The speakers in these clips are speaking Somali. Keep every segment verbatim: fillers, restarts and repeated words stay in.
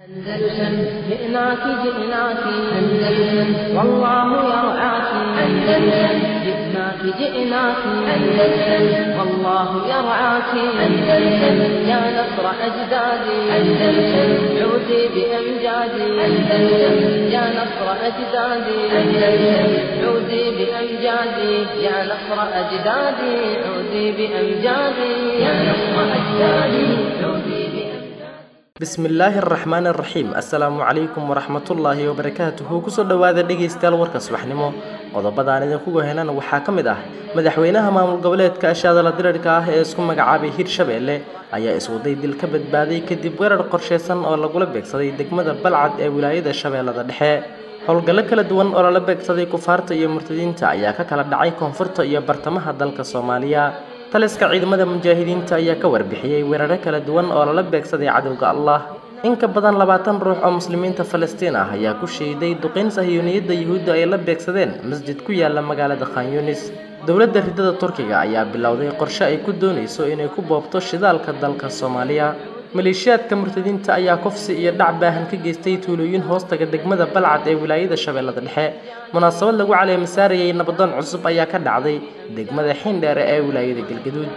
أندلسن جئناك جئناك أندلسن والله يرعاك أندلسن جئناك جئناك أندلسن والله يرعاك أندلسن يا نصر أجدادي أندلسن عودي بأمجادي أندلسن يا نصر أجدادي أندلسن عودي بأمجادي يا نصر أجدادي عودي بأمجادي يا نصر أجدادي عودي بسم الله الرحمن الرحيم السلام عليكم ورحمة الله وبركاته كسر دواذا دقيستيال وركا صباحنimo qodobadaan idin ku goheynana waxa kamid ah madaxweynaha maamul goboleedka Shaadala Dirirka ah ee isku magacaabay Hirshabelle ayaa isku day dil ka badbaaday kadib weerar qorsheysan oo lagu la beegsaday degmada Balcad ee wilaayada Shabeellada Dhexe howlgalo kala duwan oo la beegsaday kufaarta iyo murtadiinta ayaa ka kala dhacay koonfurta iyo bartamaha dalka Soomaaliya taliska ciidamada mujaahidiinta ayaa ka warbixiyay weeraro kala duwan oo la beegsaday cadawga Allah in ka badan labaatan ruux oo muslimiinta Falastiin ah ayaa ku sheeday duqeyn Sahyuuniyadda Yuhuudda ay la beegsadeen masjid ku yaala magaalada Khan Yunis dawladda ridada Turkiga ayaa bilowday qorshe ay ku doonayso inay ku boobto shidaalka dalka Soomaaliya maleeshiyaadka murtadiinta ayaa kufsi iyo dhac baahan ka geystay tuulooyin hoostaga degmada Balcad ee wilaayada Shabeellada Dhexe munaasabad lagu caleemisaarayay nabadoon cusub ayaa ka dhacday degmada Xindheere ee wilaayada Galgaduud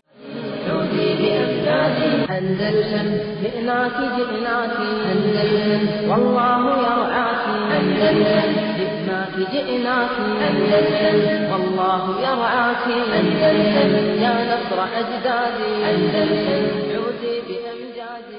أندلسن جئناك جئناك أندلسن والله يرعاك أندلسن جئناك جئناك أندلسن والله يرعاك أندلسن يا نصر أجدادي أندلسن عودي بأمجادي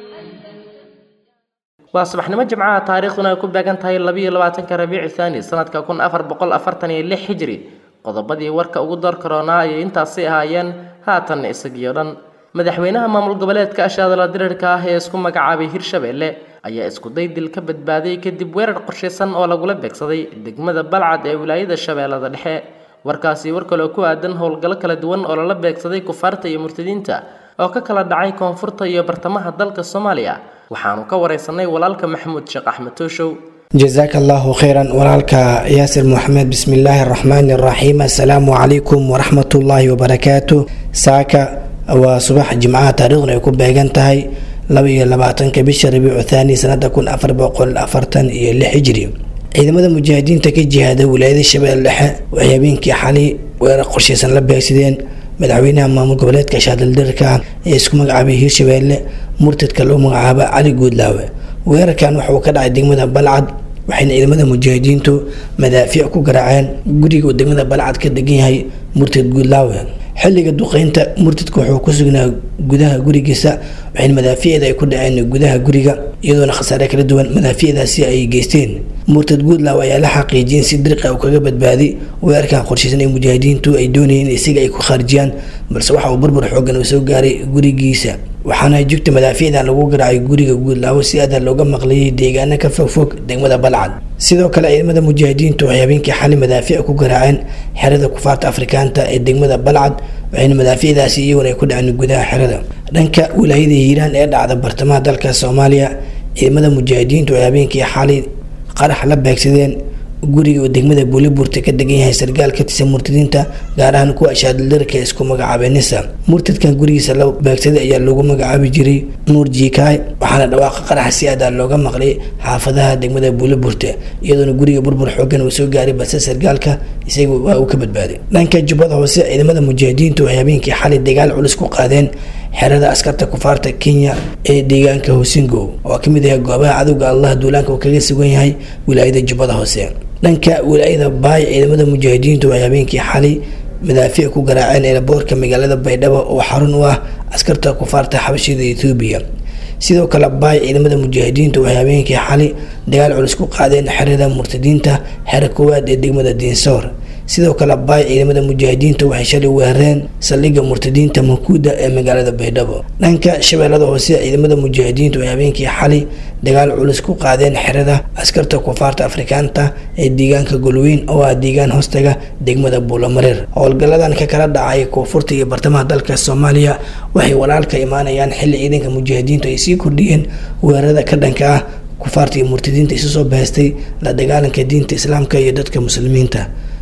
وصباحنا جمعة تاريخنا يكون باقان تاي اللبي اللباتن كربيع الثاني سنة كون أفر بقول أفرتني اللي حجري قضبادي وركا وقدر كورونا ينتا سيهايان هاتن إساقيران madaxweynaha maamul goboleedka Shaadala Dirirka ah ee isku magacaabay Hirshabelle ayaa isku day dil ka badbaaday kadib weerar qorsheysan oo lagu la beegsaday degmada Balcad ee wilaayada Shabeellada Dhexe warkaasi war kale ku aadan howlgalo kala duwan oo la beegsaday kufaarta iyo murtadiinta oo ka kala dhacay koonfurta iyo bartamaha dalka Soomaaliya waxaanu ka wareysanay walaalka Maxamuud Sheekh Axmed Tooshow جزاك الله خيرا ولالك ياسر محمد بسم الله الرحمن الرحيم السلام عليكم ورحمة الله وبركاته ساكا وصباح الجمعة تاريخنا يكون بيجنتهاي لبي لبعتن كبيش ربيع الثاني سنة كون أفر بقول أفرتن اللي حجري إذا ماذا مجاهدين تكجي هذا ولاية الشباب اللحى ويبين كي حالي ويرقش سنة لبي سيدين مدعوينها أمام قبلات كشهد الدركة يسكم عبيه الشباب مرتد كلهم عابا علي جود لاوي ويركان وحوكد عدين ماذا بلعد وحين إذا ماذا مجاهدين تو مدافع كو قرعان قريق ودين ماذا بلعد كدقين هاي مرتد جود لاوي xilliga duqeynta murtadku wuxuu ku sugnaa gudaha gurigiisa waxay madaafiicda ay ku dhaceen gudaha guriga iyadoo khasaare kala duwan madaafiicdaasi ay geysteen murtad guudlaaw ayaa la xaqiijin si dirqi ah kaga badbaadi weerarka qorsheysan ee mujaahidiintu ay doonayeen isaga ay ku kharjiyaan balse waxa uu burbur xoogan u soo gaaray gurigiisa waxaana joogta madaafiicda lagu garaacay guriga guudlaaw si aad looga maqlay deegaanka ka fogfog degmada Balcad sidoo kale ciidamada mujaahidiintu waxay habeenkii xali madaafiic ku garaaceen xerada kufaarta Afrikaanta ee degmada Balcad waxayna madaafiicdaasi iyaguna ay ku dhaceen gudaha xerada dhanka wilaayada Hiiraan ee dhacda bartamaha dalka Soomaaliya ciidamada mujaahidiintu waxay habeenkii xali qarax la beegsadeen guriga degmada Buuliburta ka degan yahay sargaal ka tirsan murtadiinta gaar ahaan kuwa Shaadala Dirirka isku magacaabay Nisa murtadkan gurigiisa la beegsaday ayaa lagu magacaabi jiray Nuur Jiikaay waxaana dhawaaqa qarax si aad looga maqlay xaafadaha degmada Buuliburta iyadoo guriga burbur xoogan uu soo gaaray balse sargaalka isagu waa uu ka badbaaday dhanka Jubbada Hoose ciidamada mujaahidiintu waxay habeenkii xali dagaal culus ku qaadeen xerada askarta kufaarta Kenya ee deegaanka Hosingo oo kamid ah goobaha cadawga Allah duulaanka uu kaga sugan yahay wilaayada Jubbada Hoose dhanka wilaayada Baay ciidamada mujaahidiintu waxay habeenkii xali madaafiic ku garaaceen eelboorka magaalada Baydhabo oo xarun u ah askarta kufaarta Xabashida Itoobiya sidoo kale Baay ciidamada mujaahidiintu waxay habeenkii xali dagaal culus ku qaadeen xerada murtadiinta xero koowaad ee degmada Diinsoor sidoo kale Baay ciidamada mujaahidiintu waxay shalay weerareen saldhigga murtadiinta Makuuda ee magaalada Baydhabo dhanka Shabeellada Hoose ciidamada mujaahidiintu waxay habeenkii xali dagaal culus ku qaadeen xerada askarta kufaarta Afrikaanta ee deegaanka Golweyn oo ah deegaan hoostaga degmada Buulamareer howlgaladan ka kala dhacay koonfurta iyo bartamaha dalka Soomaaliya waxay walaalka imaanayaan xilli ciidanka mujaahidiintu ay sii kordhiyeen weerarada ka dhanka ah kufaarta iyo murtadiinta isu soo baastay la dagaalanka diinta Islaamka iyo dadka muslimiinta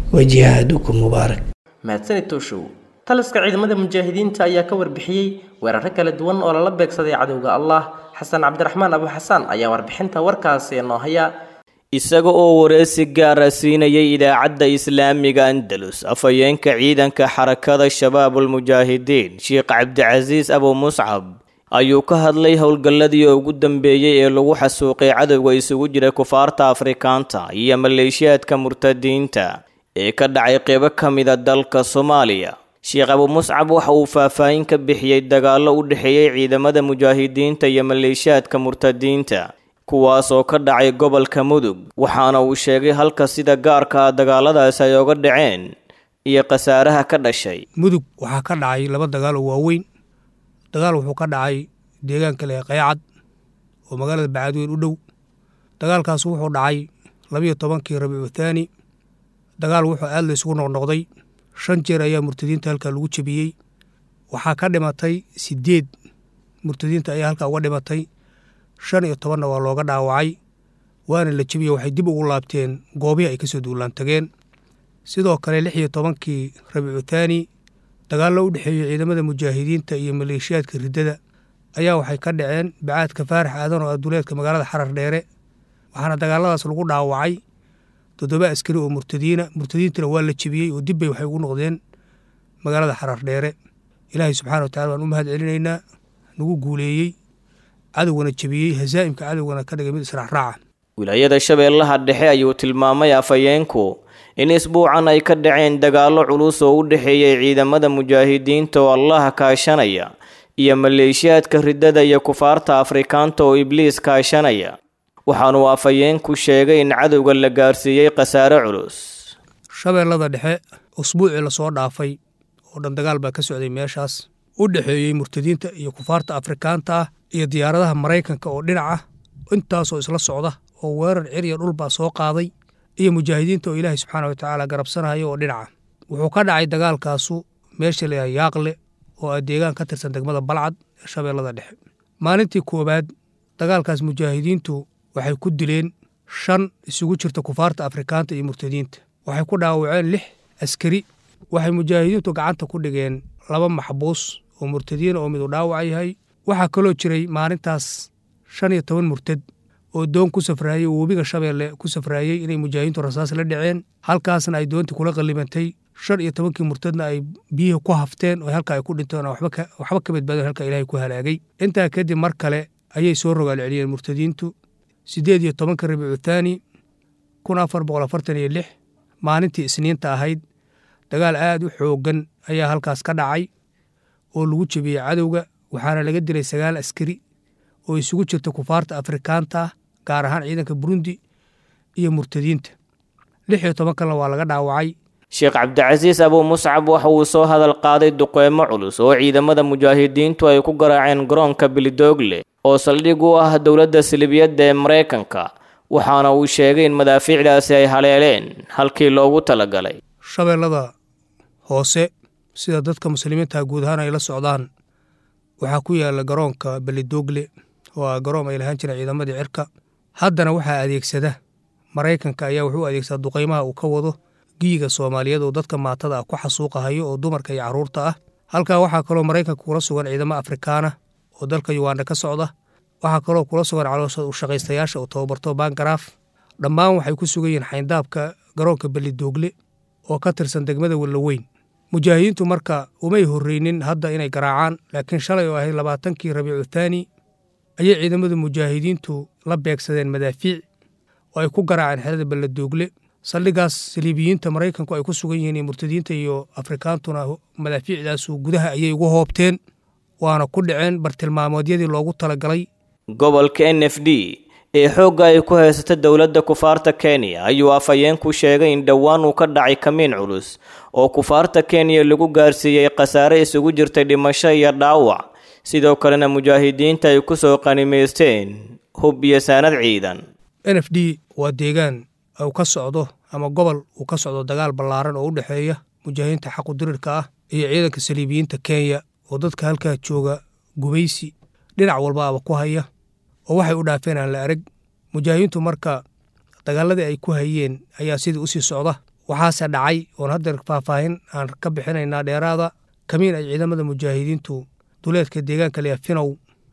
وجهادكم مبارك mahadsanid Tooshow taliska ciidamada mujaahidiinta ayaa ka warbixiyay weeraro kala duwan oo la beegsaday cadawga Allah xasan cabdiraxmaan abu xasaan ayaa warbixinta warkaasi noo haya. isaga oo wareysi gaara siinayay idaacadda islaamiga Andalus afayeenka ciidanka xarakada shabaabul mujaahidiin Sheekh Cabdicasiis Abu Muscab ayuu ka hadlay howlgalladii ugu dambeeyay ee lagu xasuuqay cadawga isugu jira kufaarta Afrikaanta iyo maleeshiyaadka murtadiinta ee ka dhacay qaybo kamid ah dalka Soomaaliya. Sheekh Abu Muscab waxa uu faahfaahin ka bixiyay dagaallo u dhaxeeyay ciidamada mujaahidiinta iyo maleeshiyaadka murtadiinta kuwaas oo ka dhacay gobolka Mudug, waxaana uu sheegay halka sida gaarka ah dagaaladaas ay uga dhaceen iyo qasaaraha ka dhashay. Mudug waxaa ka dhacay laba dagaal oo waaweyn. dagaal wuxuu ka dhacay deegaanka leh Qaycad oo magaalada Bacadweyn u dhow. dagaalkaas wuxuu dhacay laba iyo tobankii Rabiicu Thaani. dagaal wuxuu aad la isugu noqnoqday. shan jeer ayaa murtadiinta halka lagu jabiyey. waxaa ka dhimatay sideed murtadiinta ayaa halka uga dhimatay. shan iyo tobanna waa looga dhaawacay. waana la jabiyey, waxay dib ugu laabteen goobihii ay kasoo duulaan tageen. sidoo kale lix iyo tobankii Rabiicu Thaani dagaallo u dhexeeyay ciidamada mujaahidiinta iyo maleeshiyaadka riddada ayaa waxay ka dhaceen bacaadka Faarax Aadan oo aduleedka magaalada Xarar Dheere. waxaana dagaaladaas lagu dhaawacay toddoba askari oo murtadiina. murtadiintana waa la jabiyey oo dibbay waxay ugu noqdeen magaalada Xarar Dheere. ilaahay subxaana wa tacaala waan u mahad celinaynaa, nagu guuleeyey, cadowgana jabiyey, hasaa'imka cadowgana ka dhigay mid israacraaca. wilaayada Shabeellaha Dhexe ayuu tilmaamay afayeenku in isbuucan ay ka dhaceen dagaallo culus oo u dhaxeeyay ciidamada mujaahidiinta oo Allah kaashanaya iyo maleeshiyaadka riddada iyo kufaarta Afrikaanta oo Ibliis kaashanaya. waxaanu afayeenku sheegay in cadowga la gaarsiiyay qasaare culus. Shabeellada Dhexe usbuucii la soo dhaafay oo dhan dagaal baa ka socday meeshaas u dhaxeeyay murtadiinta iyo kufaarta Afrikaanta iyo diyaaradaha Mareykanka oo dhinaca intaasoo isla socda oo weerar cir iyo dhul baa soo qaaday iyo mujaahidiinta oo Ilaahay subxaanahu wa tacaala garabsanaya oo dhinaca. wuxuu ka dhacay dagaalkaasu meesha la Yaaqle oo ah deegaan ka tirsan degmada Balcad ee Shabeellada Dhexe. maalintii koowaad dagaalkaas mujaahidiintu waxay ku dileen shan isugu jirta kufaarta Afrikaanta iyo murtadiinta. waxay ku dhaawaceen lix askari. waxay mujaahidiintu gacanta ku dhigeen laba maxbuus oo murtadiin oo mid u dhaawac yahay. waxaa kaloo jiray maalintaas shan iyo toban murtad oo doon ku safraayay oo webiga Shabeelle ku safraayay inay mujaahidiintu rasaas la dhaceen. halkaasna ay doontii kula qallimantay. shan iyo tobankii murtadna ay biyaha ku hafteen oo halka ay ku dhinteen oo waxba ka waxba ka badbaadeen halka Ilaahay ku halaagay. intaa kadib mar kale ayay soo rogaal celiyeen murtadiintu. sideed iyo tobanka Rabiicu Thaani kun afar boqol afartan iyo lix maalintii Isniinta ahayd dagaal aad u xooggan ayaa halkaas ka dhacay oo lagu jabiyey cadowga. waxaana laga dilay sagaal askari oo isugu jirta kufaarta Afrikaanta gaar ahaan ciidanka Burundi iyo murtadiinta. lix iyo toban kalena waa laga dhaawacay. Sheekh Cabdicasiis Abu Muscab waxa uu soo hadal qaaday duqeymo culus oo ciidamada mujaahidiintu ay ku garaaceen garoonka Bilidoogle oo saldhig u ah dowladda Silibiyadda ee Mareykanka. waxaana uu sheegay in madaafiicdaasi ay haleeleen halkii loogu talagalay. Shabeellada hoose sida dadka muslimiinta guud ahaan ay la socdaan waxaa ku yaala garoonka Bilidoogle oo ah garoon ay lahaan jireen ciidamadii cirka. haddana waxaa adeegsada Mareykanka ayaa wuxuu adeegsadaa duqeymaha uu ka wado giiga Soomaaliyeed oo dadka maatada ah ku xasuuqahayo oo dumarka iyo carruurta ah. halkaa waxaa kaloo Mareykanka kula sugan ciidamo Afrikaana oo dalka Uganda ka socda. waxaa kaloo kula sugan caloosha u shaqaystayaasha oo tababarto Bangaraaf. dhammaan waxay ku sugan yihiin xayndaabka garoonka Bilidoogle oo ka tirsan degmada Wallaweyn. mujaahidiintu marka umay horreynin hadda inay garaacaan, laakiin shalay oo ahayd labaatankii Rabiicu Thaani ayay ciidamada mujaahidiintu la beegsadeen madaafiic oo ay ku garaaceen xerada Bilidoogle. saldhigaas Siliibiyiinta Mareykanku ay ku sugan yihiin iyo murtadiinta iyo Afrikaantuna madaafiicdaas gudaha ayay ugu hoobteen waana ku dhaceen bartilmaameedyadii loogu talagalay. gobolka N F D ee xoogga ay ku haysata dowladda kufaarta Kenya ayuu afayeenku sheegay in dhowaan uu ka dhacay kamiin culus oo kufaarta Kenya lagu gaarsiiyay qasaare isugu jirtay dhimasho iyo dhaawac. sidoo kalena mujaahidiinta ay ku soo qanimaysteen hub iyo saanad ciidan. N F D waa deegaan uu ka socdo ama gobol uu ka socdo dagaal ballaaran oo u dhaxeeya mujaahidiinta xaq u dirirka ah iyo ciidanka Siliibiyiinta Kenya oo dadka halka jooga gumaysi dhinac walba aba ku haya oo waxay u dhaafeen aan la arag. mujaahidiintu marka dagaaladii ay ku hayeen ayaa sidii u sii socda. waxaase dhacay oon hadda faahfaahin aan ka bixinaynaa dheeraada kamiin ay ciidamada mujaahidiintu duleedka deegaanka Leefinow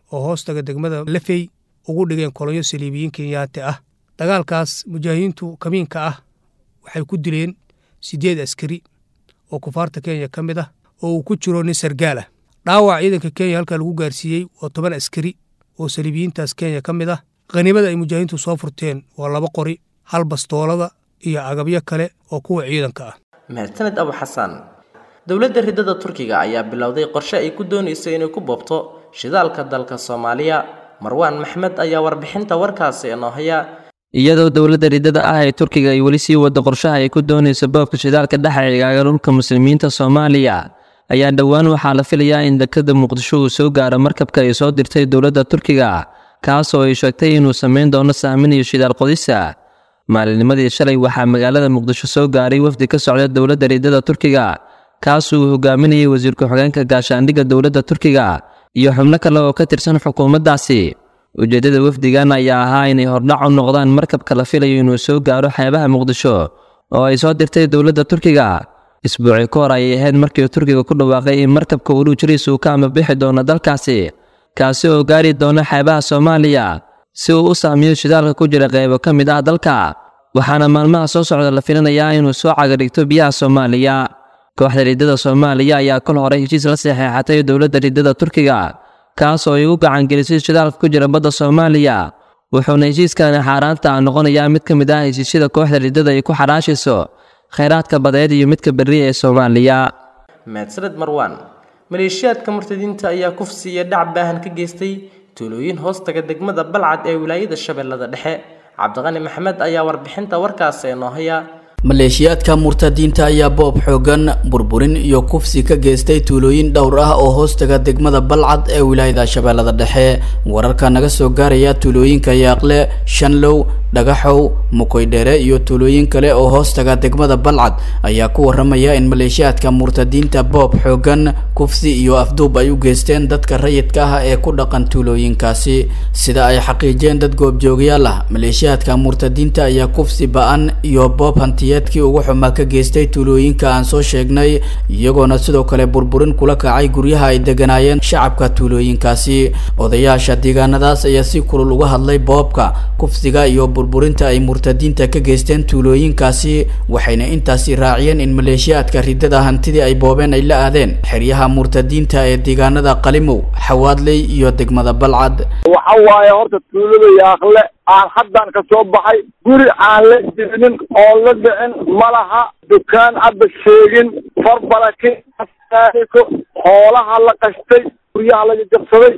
oo hoostaga degmada Lafey ugu dhigeen kolonyo saliibiyiin Kenyaati ah. Dagaalkaas mujaahidiintu kamiinka ah waxay ku dileen sideed askari oo kufaarta Kenya ka mid ah oo uu ku jiro nin sargaal ah. Dhaawac ciidanka Kenya halka lagu gaarsiiyey waa toban askari oo saliibiyiintaas Kenya ka mid ah. Qaniimada ay mujaahidiintu soo furteen waa laba qori, hal bastoolada iyo agabyo kale oo kuwa ciidanka ah. Mahadsanid Abu Xasan. Dowladda ridada Turkiga ayaa bilowday qorshe ay ku doonayso inay ku boobto shidaalka dalka Soomaaliya. Marwan Maxmed ayaa warbixinta warkaasi inoo haya. iyadoo dowladda ridada ah ee Turkiga ay wali sii wada qorshaha ay ku doonayso boobka shidaalka dhaxayga dhulka muslimiinta Soomaaliya ayaa dhawaan waxaa la filayaa in dekada Muqdisho uu soo gaaro markabka ay soo dirtay dowladda Turkiga kaas oo ay sheegtay inuu sameyn doono saamin iyo shidaal qodisa. Maalinimadii shalay waxaa magaalada Muqdisho soo gaaray wafdi ka socda dowladda ridada Turkiga kaas oo hogaaminayay wasiirka xogeenka gaashaandhigga dowladda Turkiga iyo xubno kale oo ka tirsan xukuumaddaasi. ujeedada wafdigan ayaa ahaa inay hordhac u noqdaan markabka la filayo inuu soo gaaro xeebaha Muqdisho oo ay soo dirtay dowladda Turkiga. isbuuci ka hor ayay ahayd markii Turkiga ku dhawaaqay in markabka uu jiriisu ka ama bixi doono dalkaasi kaasi oo gaari doona xeebaha Soomaaliya si uu u saamiyo shidaalka ku jira qaybo ka mid ah dalka. waxaana maalmaha soo socda la filanayaa inuu soo cagadhigto biyaha Soomaaliya. kooxda ridada Soomaaliya ayaa kol hore heshiis la saxeexatay dowladda ridada Turkiga kaas oo ay u gacan gelisay shidaalka ku jira badda Soomaaliya. wuxuuna heshiiskan xaaraanta noqonayaa mid ka mid ah heshiisyada kooxda ridada ay ku xaraashiso kheyraadka badeed iyo midka berri ee Soomaaliya. Mahadsanid Marwan. maleeshiyaadka murtadiinta ayaa kufsiya dhac baahan ka geystay tuulooyin hoostaga degmada Balcad ee wilaayada Shabeellada Dhexe. Cabdiqani Maxmed ayaa warbixinta warkaasi inoo haya. maleeshiyaadka murtadiinta ayaa boob xoogan burburin iyo kufsi ka geystay tuulooyin dhowr ah oo hoostaga degmada Balcad ee wilaayada Shabeellada Dhexe. wararka naga soo gaaraya tuulooyinka Yaaqle, Shanlow, Dhagaxow, Mukoydheere iyo tuulooyin kale oo hoostaga degmada Balcad ayaa ku waramaya in maleeshiyaadka murtadiinta boob xoogan, kufsi iyo afduub ay u geysteen dadka rayidka ah ee ku dhaqan tuulooyinkaasi. sida ay xaqiijeen dad goobjoogayaal ah, maleeshiyaadka murtadiinta ayaa kufsi ba'an iyo boob hanti kii ugu xumaa ka geystay tuulooyinka aan soo sheegnay, iyagoona sidoo kale burburin kula kacay guryaha ay deganaayeen shacabka tuulooyinkaasi. odayaasha deegaanadaas ayaa si kulul uga hadlay boobka, kufsiga iyo burburinta ay murtadiinta ka geysteen tuulooyinkaasi, waxayna intaasi raaciyeen in maleeshiyaadka ridada hantidii ay boobeen ay la aadeen xeryaha murtadiinta ee deegaanada Qalimow, Xawaadley iyo degmada Balcad. waxa waaye horta tuulada Yaaqle aan haddaan ka soo baxay, guri aan la dibinin oo la dhicin malaha, dukaan hadda sheegin, farbalaki asaariko, xoolaha la qashtay, guryaha laga jabsaday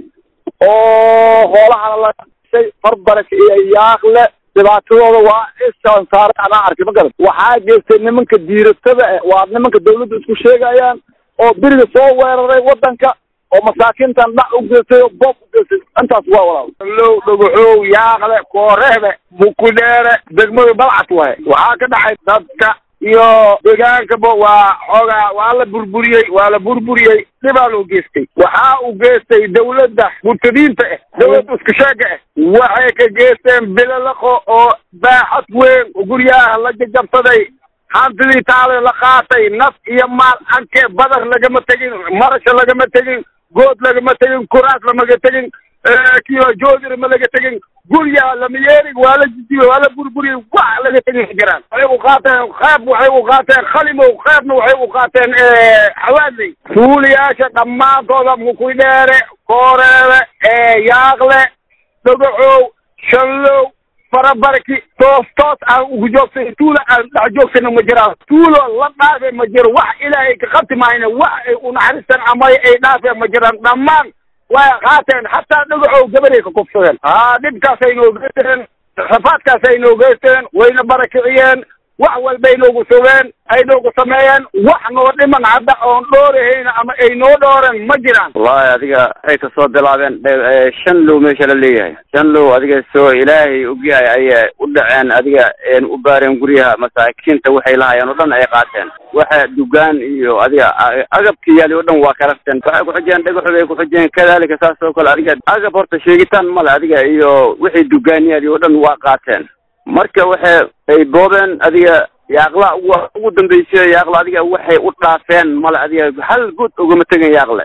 oo xoolaha la qashtay, farbalaki iyo Yaaqle dhibaatadooda waa isaan saaray anaa arkay ma garan. waxaa geystay nimanka diiratada eh waa nimanka dawladda isku sheegayaan oo beriga soo weeraray wadanka oo masaakiintan dhac u geystay oo boob u geystay. intaas waa walaal. low Dhagaxow, Yaaqle, Kooreebe, Mukoydheere, degmada Balcad waaye. waxaa ka dhacay dadka iyo deegaankaba waa xoogaa waa la burburiyey waa la burburiyey dhibaa loo geystay. waxaa u geystay dawladda murtadiinta ah, dawladda isku sheega ah, waxay ka geysteen bilalaqo oo baaxad weyn, guryaha la jajabsaday, hantidii taale la qaatay, naf iyo maal anke badar lagama tegin, marasha lagama tegin, good lagama tegin, kuraas lamaga tegin, kiyo joodir ma laga tegin, guryaha lama yeerin, waa la jijiyo waa la burburiyey, wax laga tegin jiraan. waxay u qaateen qayb, waxay u qaateen Qalimow, qaybna waxay u qaateen Xawaadley. tuulayaasha dhammaantooda Mukoydheere, Kooreebe, Yaaqle, Dhagaxow, Shanlow, farabarki toos toos aan ugu joogsan, tuula aan dhex joogsana ma jiraan. tuulo la dhaafee ma jiro, wax ilaahay ka qabti maayna, wax ay u naxariistaan ama ay dhaafeen ma jiraan. dhammaan way qaateen, hataa Dhagaxow gabaday ka kufsadeen. haa dhibkaasay noo geysteen, rafaadkaasay noo geysteen, wayna barakiciyeen, wax walbay noogu sugeen, ay noogu sameeyeen. wax noo dhiman hadda oon dhoorahayna ama ay noo dhooren ma jiraan. wallahi adiga ay ka soo bilaabeen Shanlow meesha la leeyahay. Shanlow adiga soo ilaahay ogyahay ayay u dhaceen, adiga een u baareen guryaha masaakiinta waxay lahaayeen oo dhan ay qaateen. waxa dugaan iyo adiga agabkii yaali oo dhan waa ka rafteen. waxay ku xijeen Dhagaxow ay ku xijeen kadaalika saas oo kale. adiga agab horta sheegitaan male, adiga iyo wixii dugaan yaali oo dhan waa qaateen. marka waxay ay boobeen adiga Yaaqla ugu dambeysay. Yaaqla adiga waxay u dhaafeen male, adiga hal good ugama tegin Yaaqle.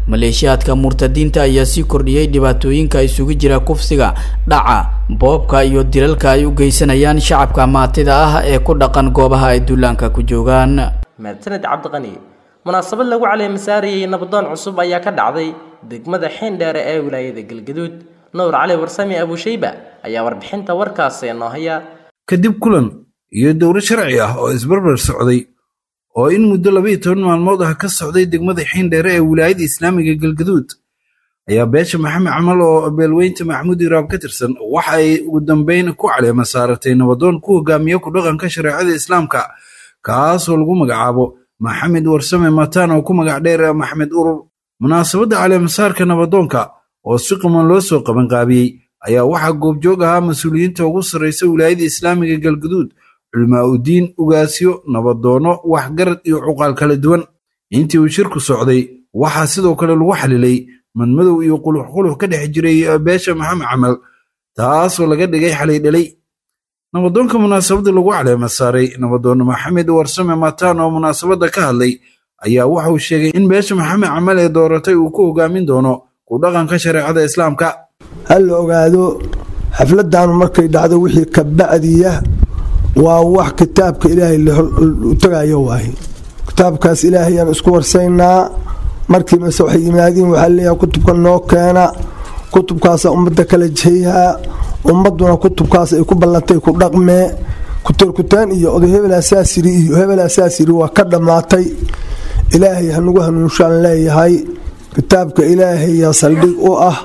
maleeshiyaadka murtadiinta ayaa sii kordhiyey dhibaatooyinka isugu jira kufsiga dhaca boobka iyo dilalka ay u geysanayaan shacabka maatida ah ee ku dhaqan goobaha ay duulaanka ku joogaan. mahadsanid cabdiqani. munaasabad lagu caleemasaarayay nabadoon cusub ayaa ka dhacday degmada Xiindheere ee wilaayada Galgaduud. Nuur Cali Warsame Abu Shayba ayaa warbixinta warkaasi noo haya. kadib kulan iyo dowro sharci ah oo isbarbar socday oo in muddo laba iyo toban maalmood ah ka socday degmada Xiindheere ee wilaayada Islaamiga Galgaduud ayaa beesha Maxamed Camal oo beelweynta Maxamuud Iraab ka tirsan waxa ay ugu dambeyn ku caleema saaratay nabadoon ku hogaamiye ku dhaqanka shariicada Islaamka kaas oo lagu magacaabo Maxamed Warsame Mataan oo ku magac dheer Maxamed Urur. munaasabadda caleema saarka nabadoonka oo si qiman loo soo qaban qaabiyey ayaa waxaa goobjoog ahaa mas-uuliyiinta ugu sarreysa wilaayada Islaamiga Galgaduud, culmaa u diin, ugaasyo, nabadoono, waxgarad iyo cuqaal kala duwan. intii uu shirku socday waxaa sidoo kale lagu xalilay madmadow iyo qulux-qulux ka dhex jiray beesha Maxamed Camal taasoo laga dhigay xalay dhalay. nabadoonka munaasabadda lagu caleema saaray nabadoon Maxamed Warsame Mataan oo munaasabadda ka hadlay ayaa waxa uu sheegay in beesha Maxamed Camal ee dooratay uu ku hogaamin doono ku dhaqanka shariicada Islaamka. hal ogaado xafladan markay dhacdo wixii ka bacdiya waa wax kitaabka Ilaahay u tagayo waay. kitaabkaas Ilaahay aan isku warsaynaa markii ma soo yimaadeen waxa leeyahay kutubka noo keena kutubkaas ummadda kala jeeyaa ummaduna kutubkaas ay ku ballantay ku dhaqmee kuturkutaan iyo oday hebel asaasiri iyo hebel asaasiri waa ka dhamaatay. Ilaahay hanugu hanuunshaan leeyahay kitaabka Ilaahay ya saldhig u ah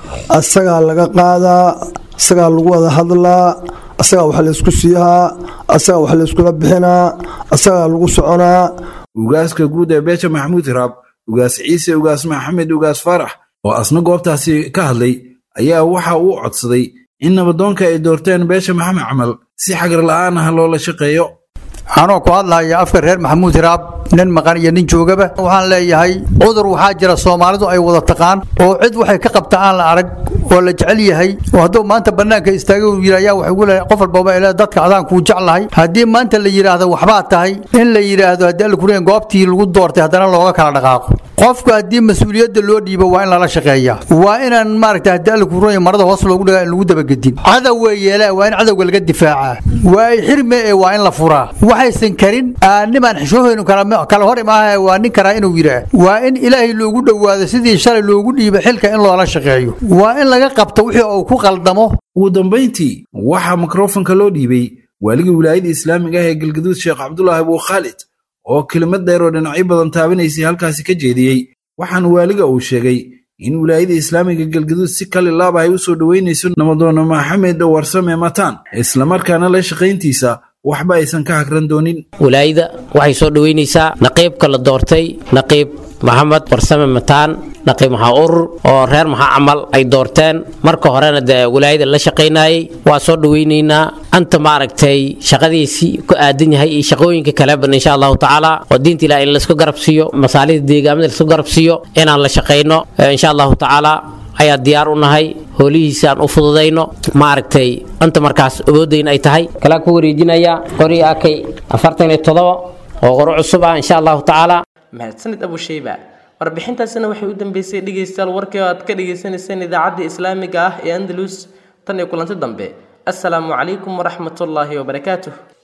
asaga laga qaadaa asaga lagu wada hadlaa asaga wax la isku siiyaa asaga wax la isku bixinaa asaga lagu soconaa. ugaaska guud ee beesha Maxamuud Iraab, ugaas Ciise, ugaas Maxamed, ugaas Farax oo asna goobtaasi ka hadlay ayaa waxa uu codsaday in nabadoonka ay doorteen beesha Maxamed Camal si xagar la'aan ah loola shaqeeyo. anoo ku hadlaya afka reer Maxamuud Iraab nin maqan iyo nin joogaba waxaan leeyahay cudur waxaa jira Soomaalidu ay wada taqaan oo cid waxay ka qabtaan aan la arag oo la jecel yahay oo hadduu maanta banaanka istaago uu yiraahdo waxa uu leeyahay qof walba ilaa dadka adaan ku jeclahay haddii maanta la yiraahdo waxba tahay in la yiraahdo hadii la kureen goobtii lagu doortay hadana looga kala dhaqaaqo. qofka haddii mas'uuliyadda loo dhiibo waa in la shaqeeyaa waa inaan maaragtay hadii la kureen marada hoos loogu dhagaa in lagu dabagadin cadow weeyela waa in cadowga laga difaaca waa xirme ee waa in la furaa waxaysan karin niman xishoohaynu kala kala hor imaahay waa nin kara inuu yiraahdo waa in Ilaahay loogu dhawaado sidii shalay loogu dhiibay xilka in loola shaqeeyo waa in laga qabto wixii uu ku qaldamo. ugu dambeyntii waxa mikrofoonka loo dhiibay waaliga wilaayada Islaamiga ee Galgaduud Sheekh Cabdullaahi Abu Khalid oo kelmad dheer oo dhinacyo badan taabanaysay halkaasi ka jeediyay. waxaan waaliga uu sheegay in wilaayada Islaamiga Galgaduud si kale laab ay u soo dhaweynayso nabadoon Maxamed Warsame Mataan isla markaana la shaqeyntiisa waxba aysan ka hakran doonin. wilaayada waxay soo dhaweynaysaa naqiibka la doortay naqiib Maxamed Warsame Mataan naqiib Maxaa Urur oo reer Maxaa Camal ay doorteen marka horena de wilaayada la shaqeynayay waa soo dhaweynaynaa anta maaragtay shaqadiisi ku aadan yahay iyo shaqooyinka kale ban insha Allah taala oo diinta Ilaahay in la isku garab siiyo masaalida deegaamada la isku garab siiyo inaan la shaqeyno insha Allah taala ayaa diyaar u nahay hoolihiisaan u fududeyno maaragtay anta markaas awoodeen ay tahay kala ku wareejinaya qori akay afartan iyo toddoba oo qoro cusub ah insha Allah taala. mahadsanid Abu Shayba. warbixintaasina waxay u dambeysay dhageystayaal warkii aad ka dhageysanayseen idaacadda Islaamiga ah ee Andalus tan iyo kulanti dambe. assalaamu calaykum waraxmatullaahi wabarakaatuh.